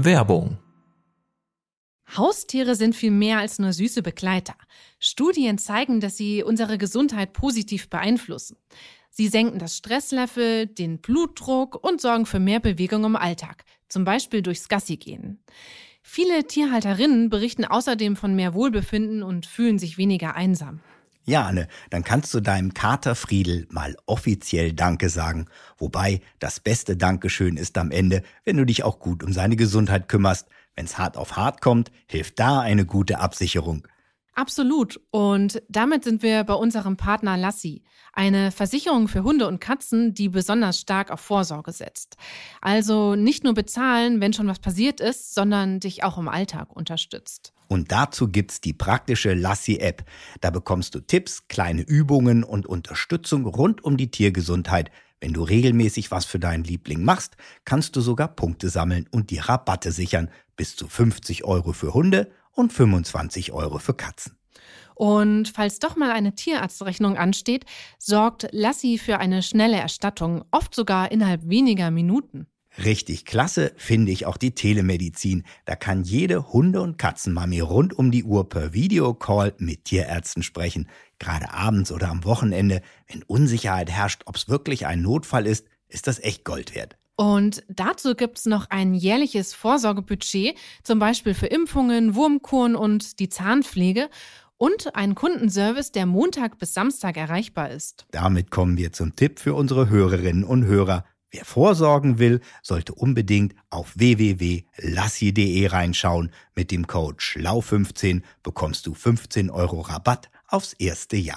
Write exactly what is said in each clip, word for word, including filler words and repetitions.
Werbung. Haustiere sind viel mehr als nur süße Begleiter. Studien zeigen, dass sie unsere Gesundheit positiv beeinflussen. Sie senken das Stresslevel, den Blutdruck und sorgen für mehr Bewegung im Alltag, zum Beispiel durchs Gassigehen. Viele Tierhalterinnen berichten außerdem von mehr Wohlbefinden und fühlen sich weniger einsam. Ja, Anne, dann kannst du deinem Kater Friedel mal offiziell Danke sagen. Wobei, das beste Dankeschön ist am Ende, wenn du dich auch gut um seine Gesundheit kümmerst. Wenn's hart auf hart kommt, hilft da eine gute Absicherung. Absolut. Und damit sind wir bei unserem Partner Lassi, eine Versicherung für Hunde und Katzen, die besonders stark auf Vorsorge setzt. Also nicht nur bezahlen, wenn schon was passiert ist, sondern dich auch im Alltag unterstützt. Und dazu gibt's die praktische Lassi-App. Da bekommst du Tipps, kleine Übungen und Unterstützung rund um die Tiergesundheit. Wenn du regelmäßig was für deinen Liebling machst, kannst du sogar Punkte sammeln und dir Rabatte sichern. Bis zu fünfzig Euro für Hunde und fünfundzwanzig Euro für Katzen. Und falls doch mal eine Tierarztrechnung ansteht, sorgt Lassi für eine schnelle Erstattung, oft sogar innerhalb weniger Minuten. Richtig klasse finde ich auch die Telemedizin. Da kann jede Hunde- und Katzenmami rund um die Uhr per Videocall mit Tierärzten sprechen. Gerade abends oder am Wochenende, wenn Unsicherheit herrscht, ob es wirklich ein Notfall ist, ist das echt Gold wert. Und dazu gibt's noch ein jährliches Vorsorgebudget, zum Beispiel für Impfungen, Wurmkuren und die Zahnpflege und einen Kundenservice, der Montag bis Samstag erreichbar ist. Damit kommen wir zum Tipp für unsere Hörerinnen und Hörer. Wer vorsorgen will, sollte unbedingt auf w w w punkt lassi punkt de reinschauen. Mit dem Code schlau fünfzehn bekommst du fünfzehn Euro Rabatt aufs erste Jahr.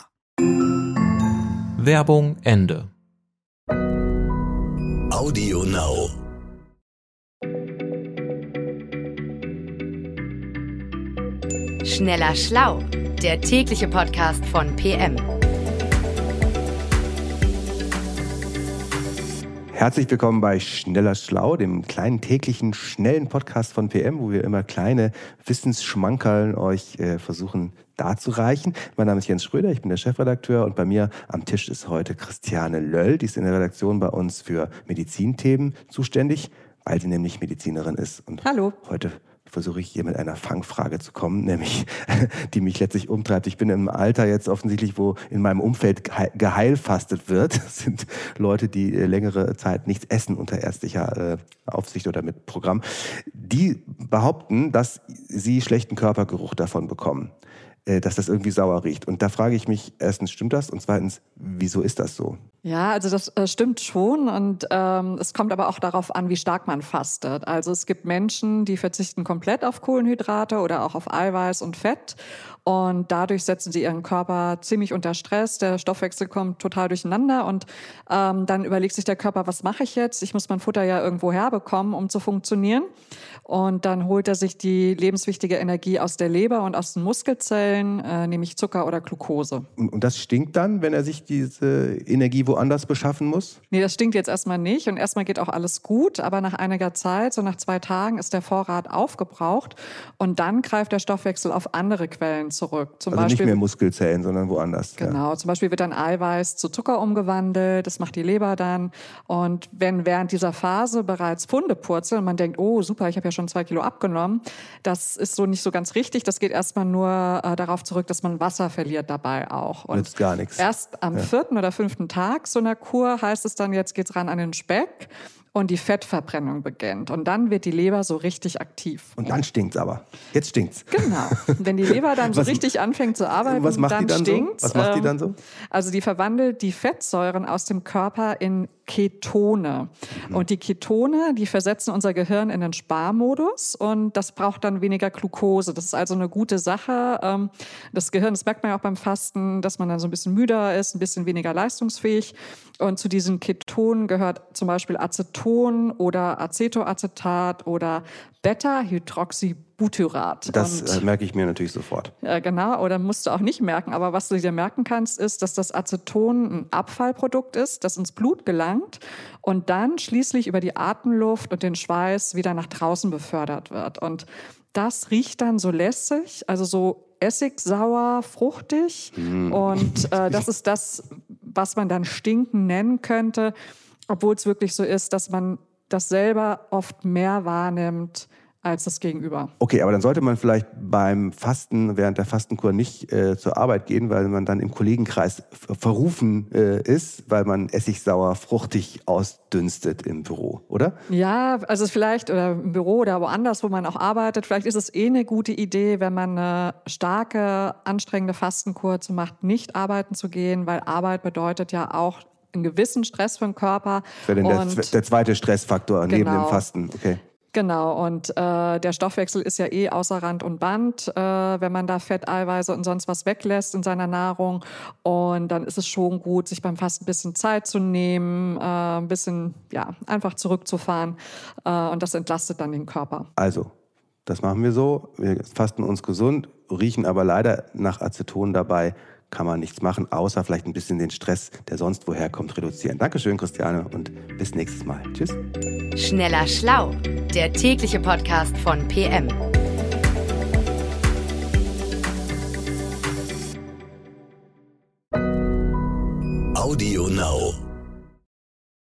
Werbung Ende. Audio Now. Schneller Schlau, der tägliche Podcast von P M. Herzlich willkommen bei Schneller Schlau, dem kleinen täglichen, schnellen Podcast von P M, wo wir immer kleine Wissensschmankerln euch äh, versuchen darzureichen. Mein Name ist Jens Schröder, ich bin der Chefredakteur und bei mir am Tisch ist heute Christiane Löll, die ist in der Redaktion bei uns für Medizinthemen zuständig, weil sie nämlich Medizinerin ist. Und Hallo. Heute versuche ich hier mit einer Fangfrage zu kommen, nämlich die mich letztlich umtreibt. Ich bin im Alter jetzt offensichtlich, wo in meinem Umfeld geheilfastet wird. Das sind Leute, die längere Zeit nichts essen unter ärztlicher äh, Aufsicht oder mit Programm. Die behaupten, dass sie schlechten Körpergeruch davon bekommen, äh, dass das irgendwie sauer riecht. Und da frage ich mich, erstens, stimmt das? Und zweitens, wieso ist das so? Ja, also das äh, stimmt schon und ähm, es kommt aber auch darauf an, wie stark man fastet. Also es gibt Menschen, die verzichten komplett auf Kohlenhydrate oder auch auf Eiweiß und Fett und dadurch setzen sie ihren Körper ziemlich unter Stress. Der Stoffwechsel kommt total durcheinander und ähm, dann überlegt sich der Körper, was mache ich jetzt? Ich muss mein Futter ja irgendwo herbekommen, um zu funktionieren. Und dann holt er sich die lebenswichtige Energie aus der Leber und aus den Muskelzellen, äh, nämlich Zucker oder Glucose. Und, und das stinkt dann, wenn er sich diese Energie woanders beschaffen muss? Nee, das stinkt jetzt erstmal nicht und erstmal geht auch alles gut, aber nach einiger Zeit, so nach zwei Tagen, ist der Vorrat aufgebraucht und dann greift der Stoffwechsel auf andere Quellen zurück. Zum also Beispiel, nicht mehr Muskelzellen, sondern woanders. Genau, ja. Zum Beispiel wird dann Eiweiß zu Zucker umgewandelt, das macht die Leber dann und wenn während dieser Phase bereits Pfunde purzeln und man denkt, oh super, ich habe ja schon zwei Kilo abgenommen, das ist so nicht so ganz richtig, das geht erstmal nur äh, darauf zurück, dass man Wasser verliert dabei auch. Und nützt gar nichts. Erst am ja. vierten oder fünften Tag so einer Kur heißt es dann, jetzt geht's ran an den Speck und die Fettverbrennung beginnt. Und dann wird die Leber so richtig aktiv. Und dann stinkt's aber. Jetzt stinkt's. Genau. Wenn die Leber dann so was, richtig anfängt zu arbeiten, was macht dann, die dann stinkt's. So? Was macht die dann so? Also die verwandelt die Fettsäuren aus dem Körper in Ketone. Mhm. Und die Ketone, die versetzen unser Gehirn in den Sparmodus und das braucht dann weniger Glucose. Das ist also eine gute Sache. Das Gehirn, das merkt man ja auch beim Fasten, dass man dann so ein bisschen müder ist, ein bisschen weniger leistungsfähig. Und zu diesen Ketonen gehört zum Beispiel Aceton oder Acetoacetat oder Beta-Hydroxybutyrat. Das und, äh, merke ich mir natürlich sofort. Ja, genau, oder musst du auch nicht merken. Aber was du dir merken kannst, ist, dass das Aceton ein Abfallprodukt ist, das ins Blut gelangt und dann schließlich über die Atemluft und den Schweiß wieder nach draußen befördert wird. Und das riecht dann so lässig, also so essigsauer, fruchtig. Mm. Und äh, das ist das, was man dann Stinken nennen könnte, obwohl es wirklich so ist, dass man das selber oft mehr wahrnimmt als das Gegenüber. Okay, aber dann sollte man vielleicht beim Fasten, während der Fastenkur nicht äh, zur Arbeit gehen, weil man dann im Kollegenkreis verrufen äh, ist, weil man essigsauer, fruchtig ausdünstet im Büro, oder? Ja, also vielleicht oder im Büro oder woanders, wo man auch arbeitet, vielleicht ist es eh eine gute Idee, wenn man eine starke, anstrengende Fastenkur zu macht, nicht arbeiten zu gehen, weil Arbeit bedeutet ja auch einen gewissen Stress für den Körper. Das wäre dann der, der zweite Stressfaktor genau. neben dem Fasten, okay. Genau, und äh, der Stoffwechsel ist ja eh außer Rand und Band, äh, wenn man da Fett, Eiweiße und sonst was weglässt in seiner Nahrung. Und dann ist es schon gut, sich beim Fasten ein bisschen Zeit zu nehmen, äh, ein bisschen, ja, einfach zurückzufahren. Äh, und das entlastet dann den Körper. Also, das machen wir so. Wir fasten uns gesund, riechen aber leider nach Aceton dabei. Kann man nichts machen, außer vielleicht ein bisschen den Stress, der sonst woher kommt, reduzieren. Dankeschön, Christiane, und bis nächstes Mal. Tschüss. Schneller Schlau, der tägliche Podcast von P M. Audio Now.